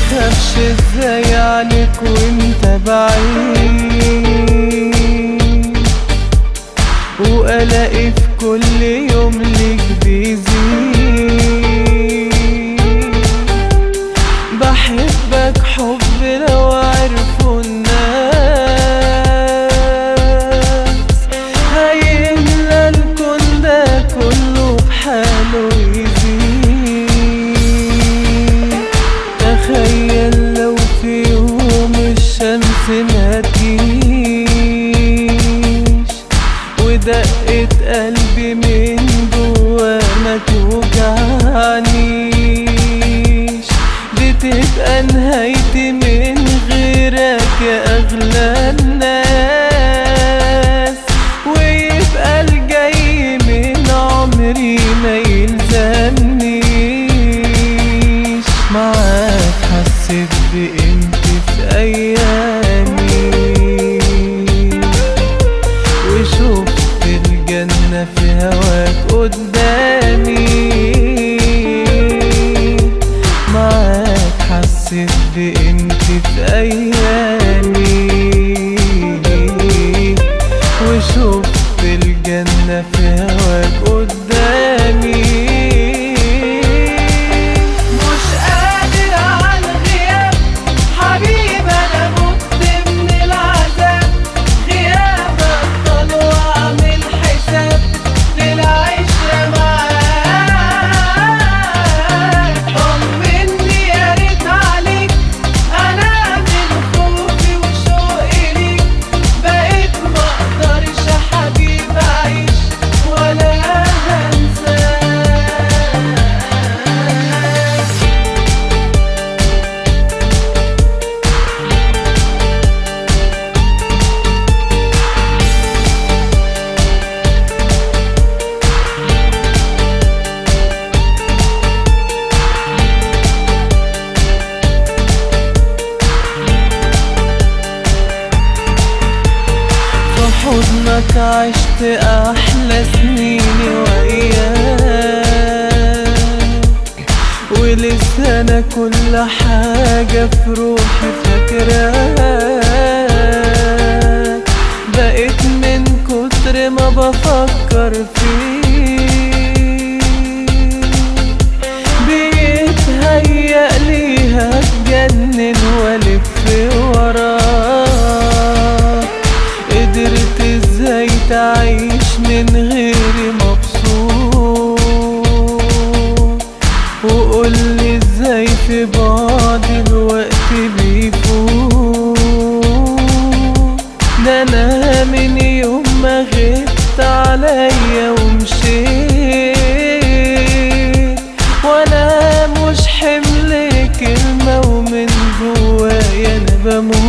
تخافش ازاي عليك وانت بعيد، وقلقي في كل يوم ليك بيزيد. بحبك حب لو عرفوا الناس هيملى الكون ده كله بحاله يزيد. تخيل لو في يوم الشمس ما تجيش، ودقة قلبي من جوا ما توجعنيش، دي تبقى نهايتي من غيرك يا أغلى الناس، ويبقى الجاي من عمري ما يلزمنيش. معاك حسيت بقيمتي في أيامي، وشفت الجنة في هواك قدامي. معاك حسيت بقيمتي في أيامي، وشفت الجنة في هواك قدامي. مش قادر على الغياب حبيبي، أنا مت من العذاب. غيابك طال وأعمل حساب للعشرة معاك. طمني يا ريت عليك، أنا من خوفي وشوقي ليك بقيت مقدرش يا حبيبي أعيش ولا هنساك. في حضنك عشت أحلى سنيني وإياك، ولسه أنا كل حاجة في روحي فاكراك. بقيت من كتر ما بفكر فيك بيتهيألي هتجنن والف وراك. قدرت ازاي تعيش من غيري مبسوط، وقولي ازاي في بعض الوقت بيفوت. ده انا من يوم ما غبت عليا ومشيت وانا مش حمل كلمة، ومن جوايا انا بموت.